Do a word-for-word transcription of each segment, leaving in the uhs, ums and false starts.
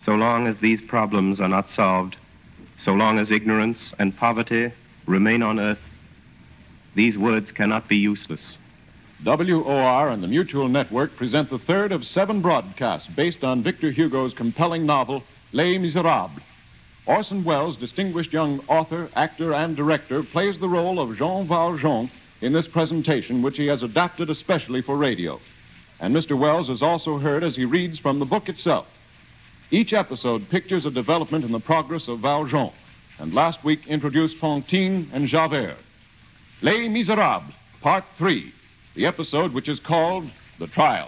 So long as these problems are not solved, so long as ignorance and poverty remain on earth, these words cannot be useless. W O R and the Mutual Network present the third of seven broadcasts based on Victor Hugo's compelling novel, Les Miserables. Orson Welles, distinguished young author, actor, and director, plays the role of Jean Valjean in this presentation, which he has adapted especially for radio. And Mister Welles is also heard as he reads from the book itself. Each episode pictures a development in the progress of Valjean, and last week introduced Fantine and Javert. Les Miserables, Part three, the episode which is called The Trial.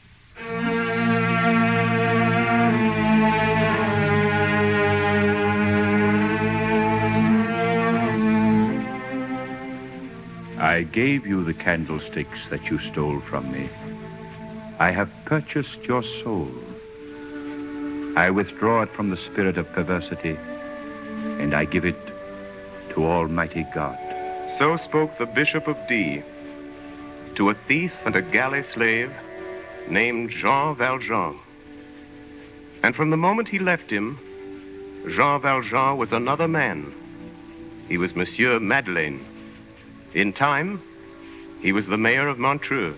I gave you the candlesticks that you stole from me. I have purchased your soul. I withdraw it from the spirit of perversity, and I give it to Almighty God. So spoke the Bishop of D to a thief and a galley slave named Jean Valjean. And from the moment he left him, Jean Valjean was another man. He was Monsieur Madeleine. In time, he was the mayor of Montreux.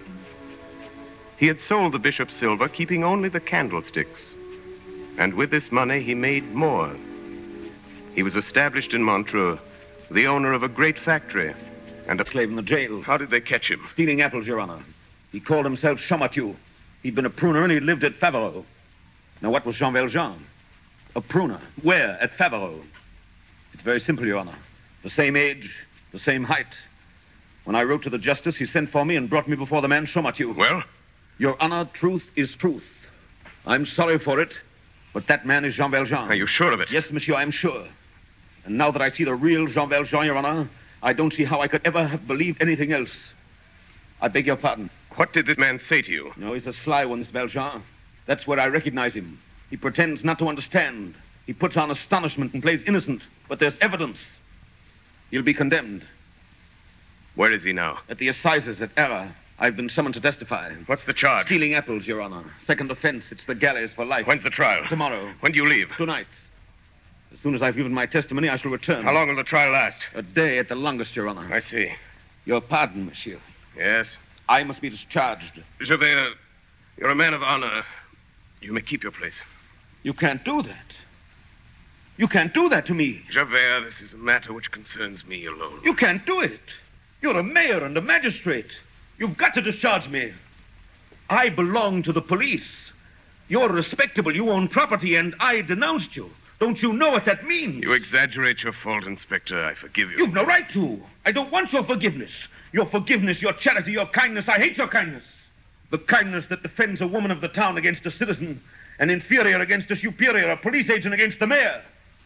He had sold the bishop's silver, keeping only the candlesticks. And with this money, he made more. He was established in Montreux, the owner of a great factory, and a slave in the jail. How did they catch him? Stealing apples, Your Honor. He called himself Champmathieu. He'd been a pruner and he'd lived at Faverolles. Now, what was Jean Valjean? A pruner. Where? At Faverolles. It's very simple, Your Honor. The same age, the same height. When I wrote to the justice, he sent for me and brought me before the man Champmathieu. Well? Your Honor, truth is truth. I'm sorry for it, but that man is Jean Valjean. Are you sure of it? Yes, monsieur, I'm sure. And now that I see the real Jean Valjean, Your Honor, I don't see how I could ever have believed anything else. I beg your pardon. What did this man say to you? No, he's a sly one, this Valjean. That's where I recognize him. He pretends not to understand. He puts on astonishment and plays innocent, but there's evidence. He'll be condemned. Where is he now? At the assizes at Arras. I've been summoned to testify. What's the charge? Stealing apples, Your Honor. Second offense. It's the galleys for life. When's the trial? Tomorrow. When do you leave? Tonight. As soon as I've given my testimony, I shall return. How long will the trial last? A day at the longest, Your Honor. I see. Your pardon, monsieur. Yes? I must be discharged. Javert, you're a man of honor. You may keep your place. You can't do that. You can't do that to me. Javert, this is a matter which concerns me alone. You can't do it. You're a mayor and a magistrate. You've got to discharge me. I belong to the police. You're respectable. You own property, and I denounced you. Don't you know what that means? You exaggerate your fault, Inspector. I forgive you. You've no right to. I don't want your forgiveness. Your forgiveness, your charity, your kindness. I hate your kindness. The kindness that defends a woman of the town against a citizen, an inferior against a superior, a police agent against the mayor.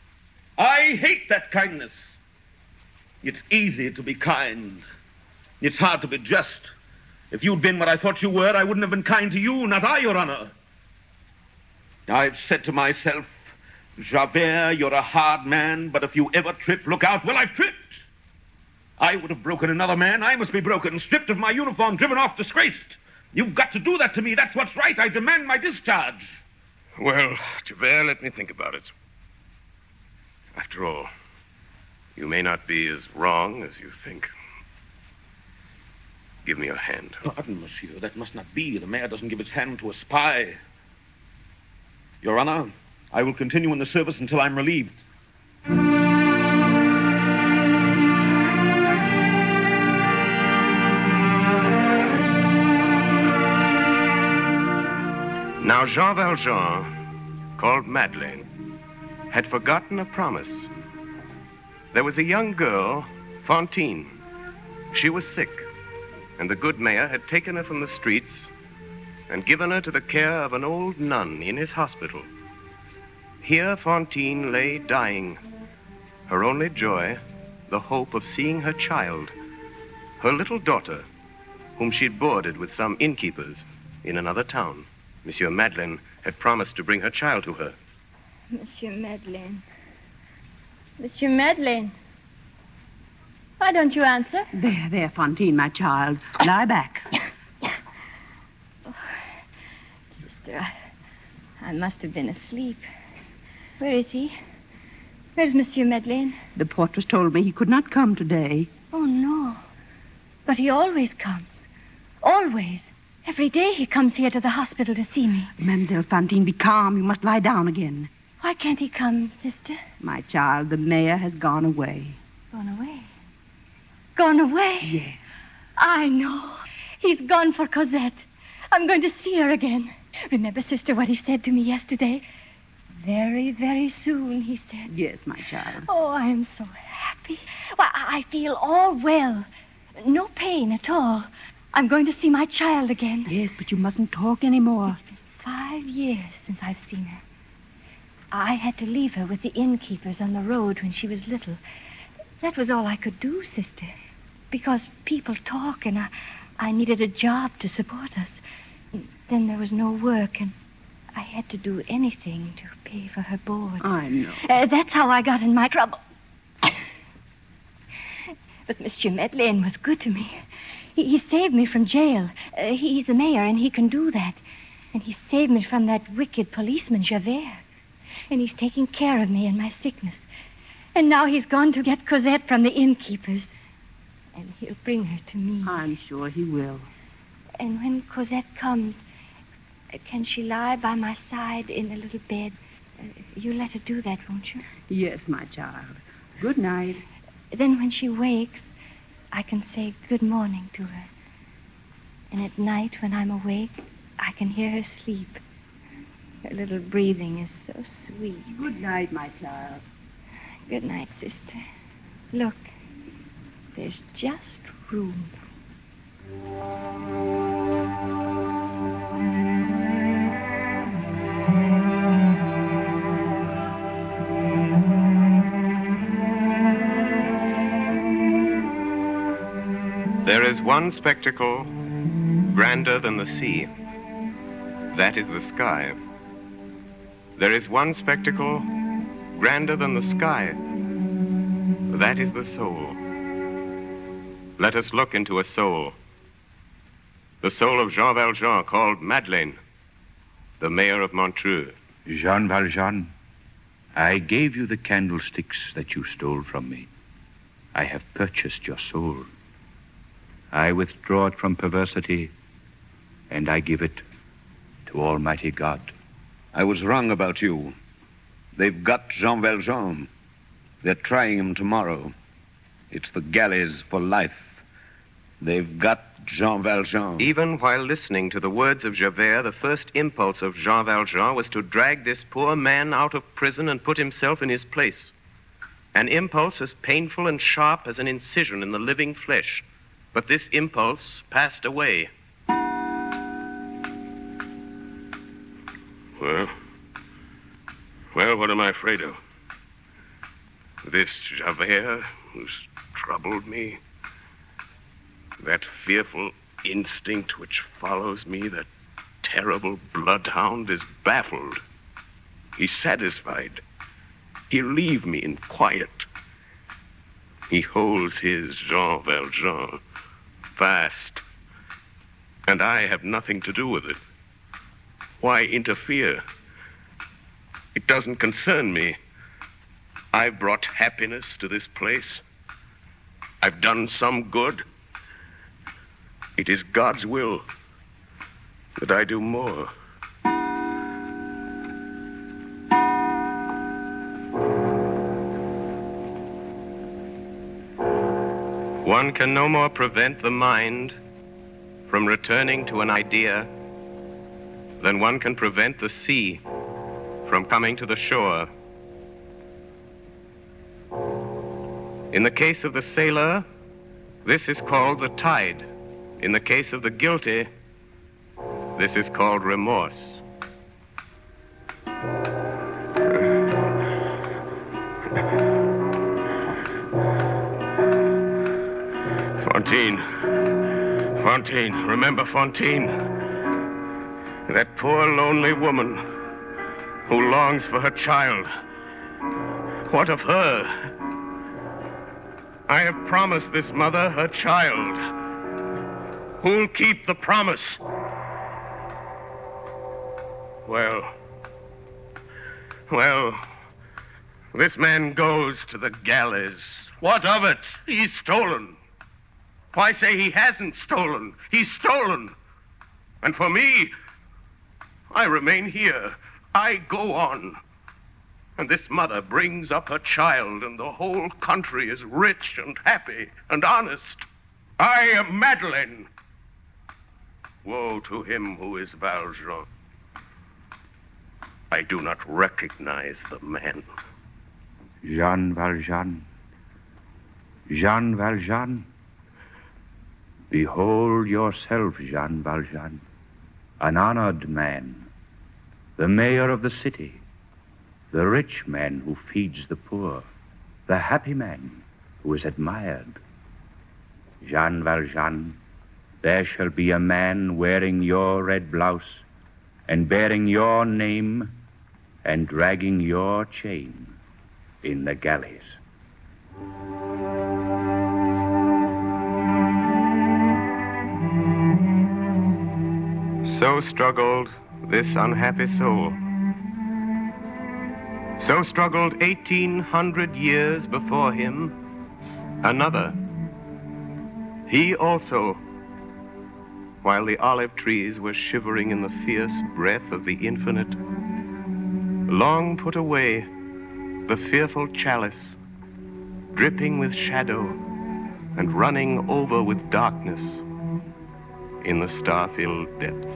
I hate that kindness. It's easy to be kind. It's hard to be just. If you'd been what I thought you were, I wouldn't have been kind to you, not I, Your Honor. I've said to myself, Javert, you're a hard man, but if you ever trip, look out. Well, I've tripped. I would have broken another man. I must be broken, stripped of my uniform, driven off, disgraced. You've got to do that to me. That's what's right. I demand my discharge. Well, Javert, let me think about it. After all, you may not be as wrong as you think. Give me your hand. Pardon, monsieur. That must not be. The mayor doesn't give his hand to a spy. Your Honor, I will continue in the service until I'm relieved. Now, Jean Valjean, called Madeleine, had forgotten a promise. There was a young girl, Fantine. She was sick, and the good mayor had taken her from the streets and given her to the care of an old nun in his hospital. Here Fantine lay dying, her only joy, the hope of seeing her child, her little daughter, whom she'd boarded with some innkeepers in another town. Monsieur Madeleine had promised to bring her child to her. Monsieur Madeleine. Monsieur Madeleine. Why don't you answer? There, there, Fantine, my child. Lie back. Oh, sister, I, I must have been asleep. Where is he? Where's Monsieur Madeleine? The portress told me he could not come today. Oh, no. But he always comes. Always. Every day he comes here to the hospital to see me. Mademoiselle Fantine, be calm. You must lie down again. Why can't he come, sister? My child, the mayor has gone away. Gone away? Gone away? Yes. I know. He's gone for Cosette. I'm going to see her again. Remember, sister, what he said to me yesterday? Very, very soon, he said. Yes, my child. Oh, I am so happy. Why, I feel all well. No pain at all. I'm going to see my child again. Yes, but you mustn't talk anymore. It's been five years since I've seen her. I had to leave her with the innkeepers on the road when she was little. That was all I could do, sister. Because people talk, and I, I needed a job to support us. Then there was no work, and I had to do anything to pay for her board. I know. Uh, that's how I got in my trouble. But Monsieur Madeleine was good to me. He, he saved me from jail. Uh, he's the mayor, and he can do that. And he saved me from that wicked policeman, Javert. And he's taking care of me in my sickness. And now he's gone to get Cosette from the innkeepers. And he'll bring her to me. I'm sure he will. And when Cosette comes, uh, can she lie by my side in the little bed? Uh, you let her do that, won't you? Yes, my child. Good night. Then when she wakes, I can say good morning to her. And at night when I'm awake, I can hear her sleep. Her little breathing is so sweet. Good night, my child. Good night, sister. Look, there's just room. There is one spectacle grander than the sea. That is the sky. There is one spectacle grander than the sky. That is the soul. Let us look into a soul. The soul of Jean Valjean, called Madeleine, the mayor of Montreux. Jean Valjean, I gave you the candlesticks that you stole from me. I have purchased your soul. I withdraw it from perversity, and I give it to Almighty God. I was wrong about you. They've got Jean Valjean. They're trying him tomorrow. It's the galleys for life. They've got Jean Valjean. Even while listening to the words of Javert, the first impulse of Jean Valjean was to drag this poor man out of prison and put himself in his place. An impulse as painful and sharp as an incision in the living flesh. But this impulse passed away. Well, well, what am I afraid of? This Javert who's troubled me? That fearful instinct which follows me, that terrible bloodhound, is baffled. He's satisfied. He'll leave me in quiet. He holds his Jean Valjean fast, and I have nothing to do with it. Why interfere? It doesn't concern me. I've brought happiness to this place. I've done some good. It is God's will that I do more. One can no more prevent the mind from returning to an idea than one can prevent the sea from coming to the shore. In the case of the sailor, this is called the tide. In the case of the guilty, this is called remorse. Fantine. Fantine. Remember Fantine? That poor, lonely woman who longs for her child. What of her? I have promised this mother her child. Who'll keep the promise? Well, well, This man goes to the galleys. What of it? He's stolen. Why say he hasn't stolen? He's stolen. And for me, I remain here. I go on. And this mother brings up her child, and the whole country is rich and happy and honest. I am Madeleine. Woe to him who is Valjean. I do not recognize the man. Jean Valjean. Jean Valjean. Behold yourself, Jean Valjean, an honored man, the mayor of the city, the rich man who feeds the poor, the happy man who is admired. Jean Valjean, there shall be a man wearing your red blouse and bearing your name and dragging your chain in the galleys. So struggled this unhappy soul. So struggled eighteen hundred years before him another. He also, while the olive trees were shivering in the fierce breath of the infinite, long put away the fearful chalice, dripping with shadow and running over with darkness in the star-filled depths.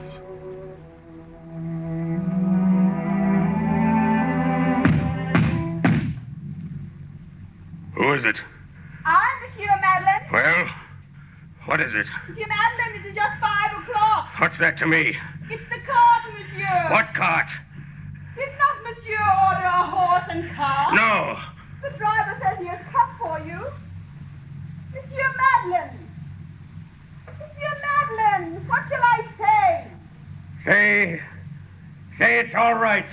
Who is it? I, Monsieur Madeleine. Well, what is it? Monsieur Madeleine, it is just five o'clock. What's that to me? It's the cart, Monsieur. What cart? Did not Monsieur order a horse and cart? No. The driver says he has come for you. Monsieur Madeleine. Monsieur Madeleine, what shall I say? Say, say it's all right.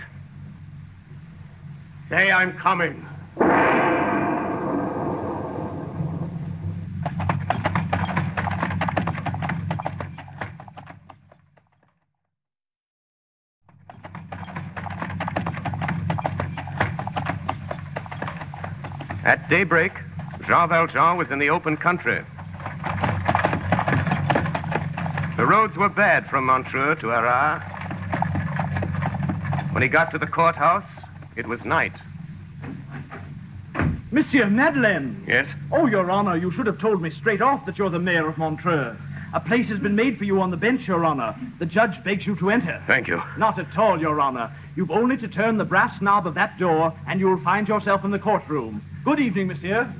Say I'm coming. At daybreak, Jean Valjean was in the open country. The roads were bad from Montreux to Arras. When he got to the courthouse, it was night. Monsieur Madeleine. Yes? Oh, Your Honor, you should have told me straight off that you're the mayor of Montreux. A place has been made for you on the bench, Your Honor. The judge begs you to enter. Thank you. Not at all, Your Honor. You've only to turn the brass knob of that door, and you'll find yourself in the courtroom. Good evening, monsieur.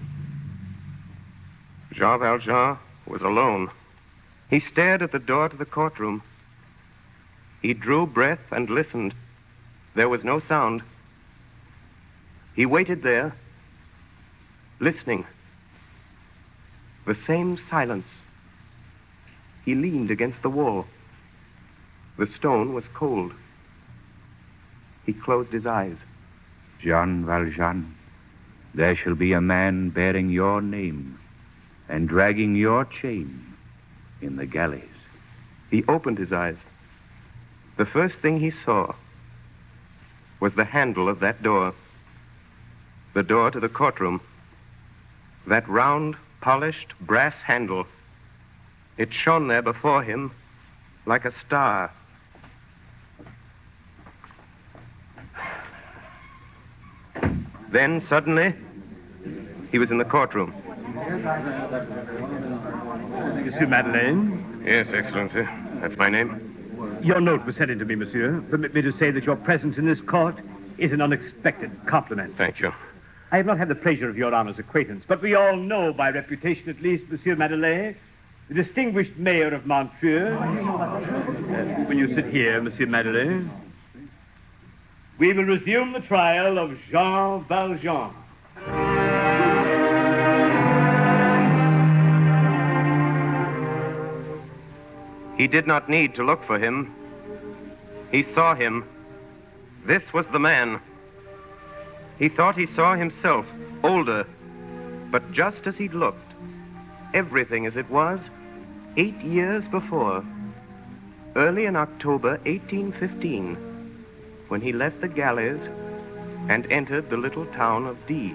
Jean Valjean was alone. He stared at the door to the courtroom. He drew breath and listened. There was no sound. He waited there, listening. The same silence. He leaned against the wall. The stone was cold. He closed his eyes. Jean Valjean, there shall be a man bearing your name and dragging your chain in the galleys. He opened his eyes. The first thing he saw was the handle of that door. The door to the courtroom. That round, polished brass handle. It shone there before him like a star. Then, suddenly, he was in the courtroom. Monsieur Madeleine? Yes, Excellency. That's my name. Your note was sent in to me, monsieur. Permit me to say that your presence in this court is an unexpected compliment. Thank you. I have not had the pleasure of your honor's acquaintance, but we all know, by reputation at least, Monsieur Madeleine, the distinguished mayor of Montreux. Uh, will you sit here, Monsieur Madeleine? We will resume the trial of Jean Valjean. He did not need to look for him. He saw him. This was the man. He thought he saw himself, older, but just as he'd looked, everything as it was eight years before, early in October eighteen fifteen, when he left the galleys and entered the little town of D.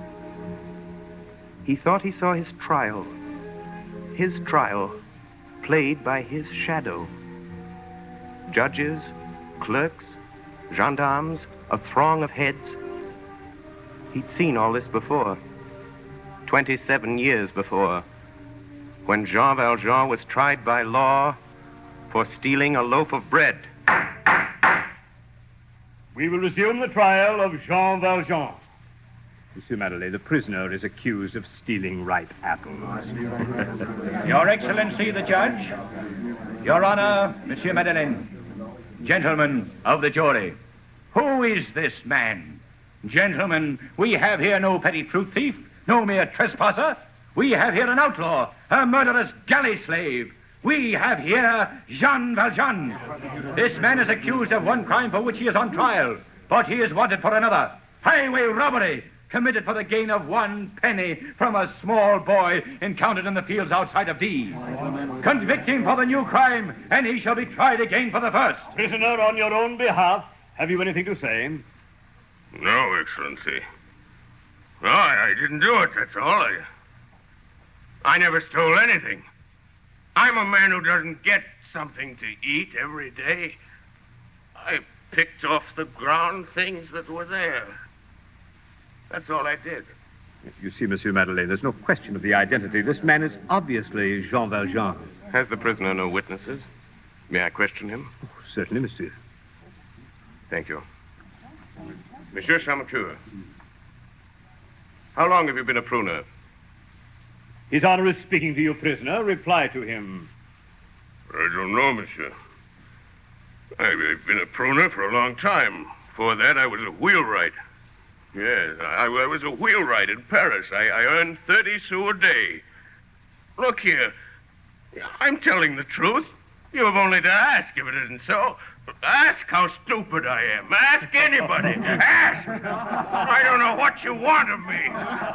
He thought he saw his trial, his trial played by his shadow. Judges, clerks, gendarmes, a throng of heads. He'd seen all this before, twenty-seven years before, when Jean Valjean was tried by law for stealing a loaf of bread. We will resume the trial of Jean Valjean. Monsieur Madeleine, the prisoner is accused of stealing ripe apples. Your Excellency, the judge. Your Honor, Monsieur Madeleine. Gentlemen of the jury, who is this man? Gentlemen, we have here no petty fruit thief, no mere trespasser. We have here an outlaw, a murderous galley slave. We have here Jean Valjean. This man is accused of one crime for which he is on trial, but he is wanted for another. Highway robbery, committed for the gain of one penny from a small boy encountered in the fields outside of D. Convict him for the new crime, and he shall be tried again for the first. Prisoner, on your own behalf, have you anything to say? No, Excellency. No, I, I didn't do it, that's all. I, I never stole anything. I'm a man who doesn't get something to eat every day. I picked off the ground things that were there. That's all I did. You see, Monsieur Madeleine, there's no question of the identity. This man is obviously Jean Valjean. Has the prisoner no witnesses? May I question him? Oh, certainly, monsieur. Thank you. Monsieur Champmathieu, how long have you been a pruner? His Honor is speaking to you, prisoner. Reply to him. I don't know, monsieur. I've been a pruner for a long time. Before that, I was a wheelwright. Yes, I, I was a wheelwright in Paris. I, I earned thirty sous a day. Look here. I'm telling the truth. You have only to ask if it isn't so. Ask how stupid I am. Ask anybody. Ask. I don't know what you want of me.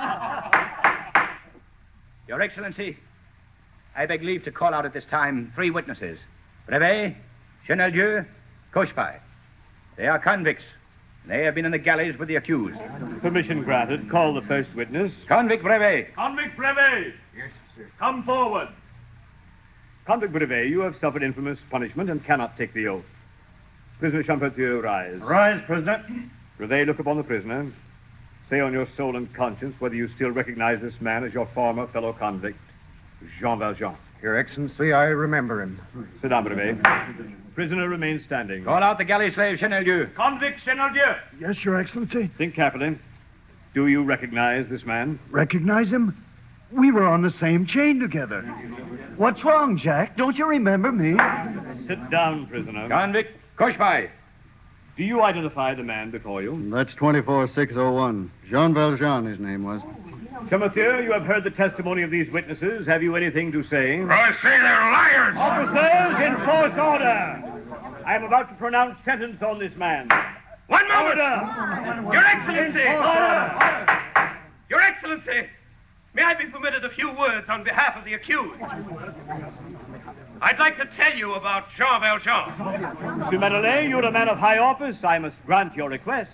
Your Excellency, I beg leave to call out at this time three witnesses. Brevet, Chenaldieu, Cochepaille. They are convicts. They have been in the galleys with the accused. Permission granted. Call the first witness. Convict Brevet. Convict Brevet! Yes, sir. Come forward. Convict Brevet, you have suffered infamous punishment and cannot take the oath. Prisoner Champmathieu, rise. Rise, prisoner. Brevet, look upon the prisoner. Say on your soul and conscience whether you still recognize this man as your former fellow convict, Jean Valjean. Your Excellency, I remember him. Sit down, Brevet. Prisoner remains standing. Call out the galley slave, Chenaldieu. Convict Chenaldieu. Yes, Your Excellency. Think carefully. Do you recognize this man? Recognize him? We were on the same chain together. What's wrong, Jack? Don't you remember me? Sit down, prisoner. Convict Cochepaille. Do you identify the man before you? That's twenty-four six oh one. Jean Valjean, his name was. Champmathieu, you have heard the testimony of these witnesses. Have you anything to say? I say they're liars. Officers, enforce order. I am about to pronounce sentence on this man. One moment. Order. Your Excellency. Order. Your Excellency, may I be permitted a few words on behalf of the accused? I'd like to tell you about Jean Valjean. Monsieur Madeleine, you're a man of high office. I must grant your request.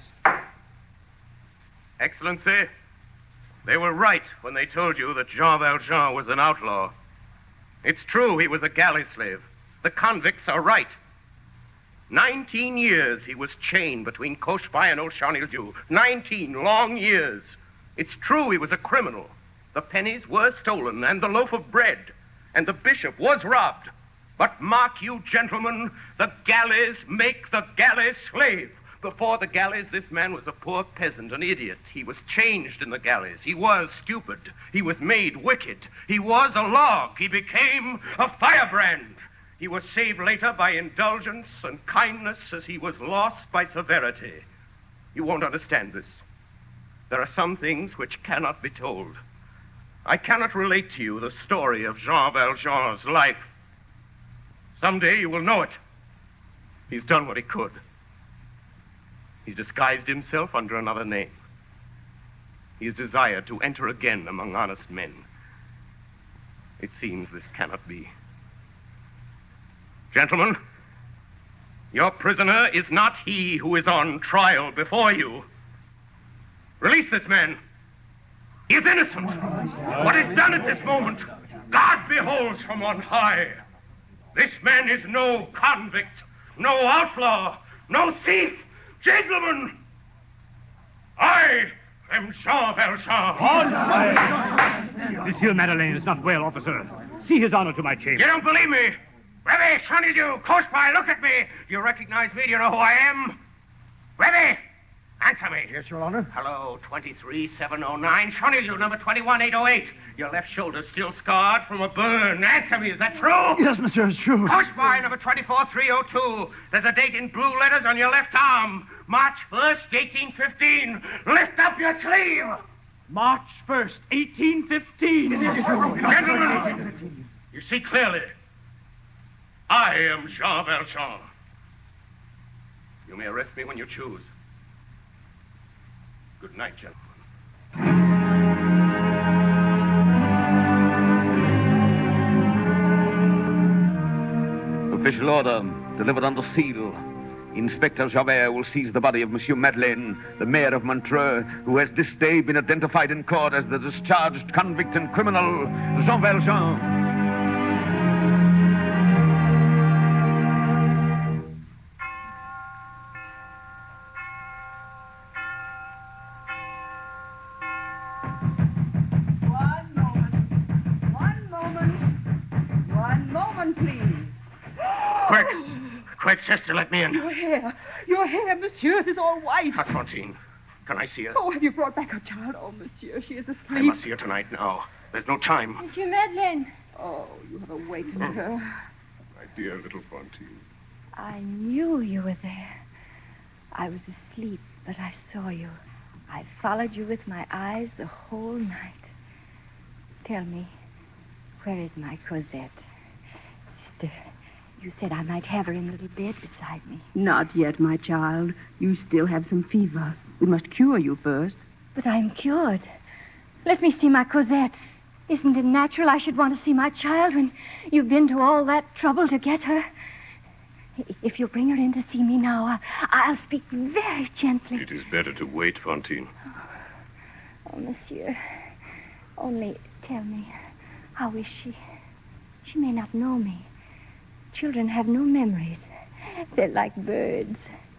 Excellency, they were right when they told you that Jean Valjean was an outlaw. It's true he was a galley slave. The convicts are right. Nineteen years he was chained between Cochepaille and old Chenaldieu. Nineteen long years. It's true he was a criminal. The pennies were stolen and the loaf of bread. And the bishop was robbed. But mark you, gentlemen, the galleys make the galley slave. Before the galleys, this man was a poor peasant, an idiot. He was changed in the galleys. He was stupid. He was made wicked. He was a log. He became a firebrand. He was saved later by indulgence and kindness as he was lost by severity. You won't understand this. There are some things which cannot be told. I cannot relate to you the story of Jean Valjean's life. Someday you will know it. He's done what he could. He's disguised himself under another name. He has desired to enter again among honest men. It seems this cannot be. Gentlemen, your prisoner is not he who is on trial before you. Release this man. He is innocent. What is done at this moment, God beholds from on high. This man is no convict, no outlaw, no thief. Gentlemen, I am Jean Valjean. Monsieur Madeleine is not well, officer. See his honor to my chamber. You don't believe me? Remy, Sonny-Dew, close by, look at me. Do you recognize me? Do you know who I am? Remy, answer me. Yes, Your Honor. Hello, twenty-three seven oh nine. Sonny-Dew, number twenty-one eight oh eight. Your left shoulder still scarred from a burn. Answer me, is that true? Yes, monsieur, it's true. Close by, number twenty-four three oh two. There's a date in blue letters on your left arm. March first, eighteen fifteen. Lift up your sleeve. March first, eighteen fifteen. Gentlemen, you see clearly. I am Jean Valjean. You may arrest me when you choose. Good night, gentlemen. Official order, delivered under seal. Inspector Javert will seize the body of Monsieur Madeleine, the mayor of Montreux, who has this day been identified in court as the discharged convict and criminal, Jean Valjean. Quick, sister, let me in. Your hair. Your hair, monsieur. It is all white. Fantine, can I see her? Oh, have you brought back her child? Oh, monsieur, she is asleep. I must see her tonight now. There's no time. Monsieur Madeleine. Oh, you have awakened her. My dear little Fantine. I knew you were there. I was asleep, but I saw you. I followed you with my eyes the whole night. Tell me, where is my Cosette? Sister, you said I might have her in the little bed beside me. Not yet, my child. You still have some fever. We must cure you first. But I'm cured. Let me see my Cosette. Isn't it natural I should want to see my child when you've been to all that trouble to get her? If you bring her in to see me now, I'll, I'll speak very gently. It is better to wait, Fantine. Oh, oh, monsieur, only tell me, how is she? She may not know me. Children have no memories. They're like birds.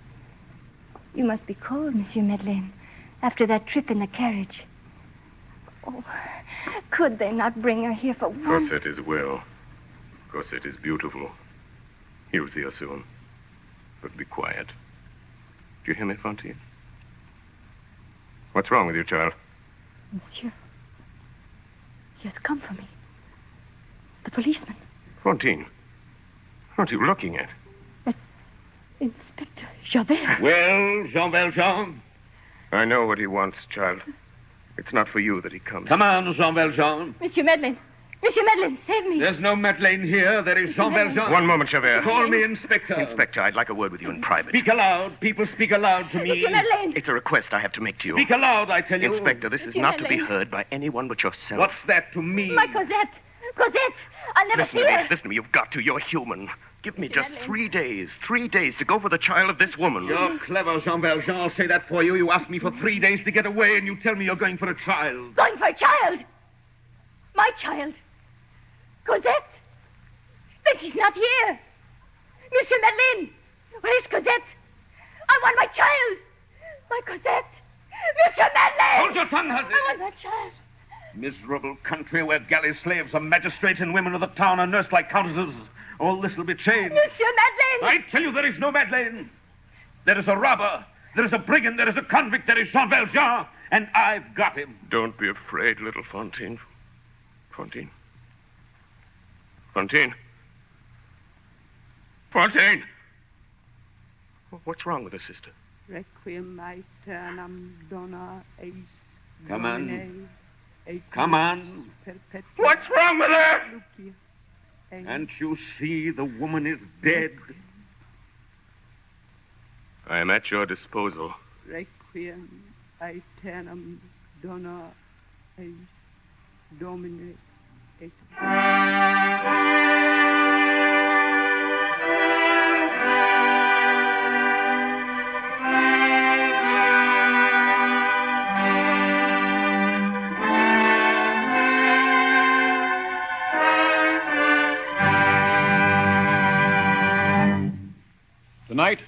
You must be cold, Monsieur Madeleine, after that trip in the carriage. Oh, could they not bring her here for one... Cosette is well. Cosette is beautiful. You'll see her soon. But be quiet. Do you hear me, Fantine? What's wrong with you, child? Monsieur, he has come for me. The policeman. Fantine, what are you looking at? At Inspector Javert. Well, Jean Valjean? I know what he wants, child. It's not for you that he comes. Come on, Jean Valjean. Monsieur Madeleine. Monsieur Madeleine, save me. There's no Madeleine here. There is Jean Valjean. One moment, Javert. Call me Inspector. Inspector, I'd like a word with you in private. Speak aloud. People speak aloud to me. Monsieur Madeleine. It's a request I have to make to you. Speak aloud, I tell you. Inspector, this is Monsieur not to be Madeleine. heard by anyone but yourself. What's that to me? My Cosette. Cosette. I'll never Listen see to her. me. Listen to me. You've got to. You're human. Give me Monsieur just Madeleine. three days. Three days to go for the child of this woman. You're clever, Jean Valjean. I'll say that for you. You asked me for three days to get away, and you tell me you're going for a child. Going for a child. My child. Cosette. Then she's not here. Monsieur Madeleine. Where is Cosette? I want my child. My Cosette. Monsieur Madeleine. Hold your tongue, hussy. I want my child. Miserable country where galley slaves are magistrates and women of the town are nursed like countesses. All this will be changed. Monsieur Madeleine. I tell you, there is no Madeleine. There is a robber. There is a brigand. There is a convict. There is Jean Valjean. And I've got him. Don't be afraid, little Fantine. Fantine. Fantine. Fantine. What's wrong with her, sister? Requiem aeternam dona eis. Come on. Domine, et Come on. perpetua What's wrong with her? Lucia. Can't you see the woman is dead? I am at your disposal. Requiem aeternam dona eis. Domine et...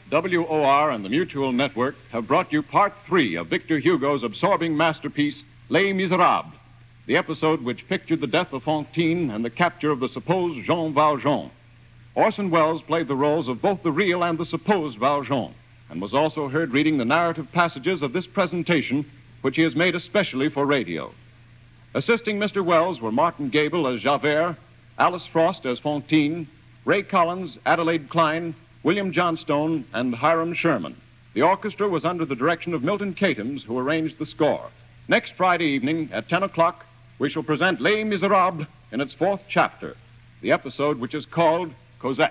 W O R and the Mutual Network have brought you part three of Victor Hugo's absorbing masterpiece, Les Miserables, the episode which pictured the death of Fantine and the capture of the supposed Jean Valjean. Orson Welles played the roles of both the real and the supposed Valjean, and was also heard reading the narrative passages of this presentation, which he has made especially for radio. Assisting Mister Welles were Martin Gable as Javert, Alice Frost as Fantine, Ray Collins, Adelaide Klein, William Johnstone, and Hiram Sherman. The orchestra was under the direction of Milton Katims, who arranged the score. Next Friday evening at ten o'clock, we shall present Les Miserables in its fourth chapter, the episode which is called Cosette.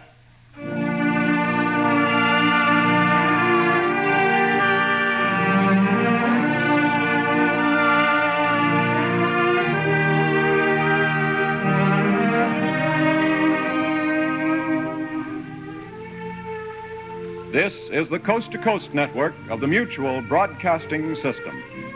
This is the Coast to Coast Network of the Mutual Broadcasting System.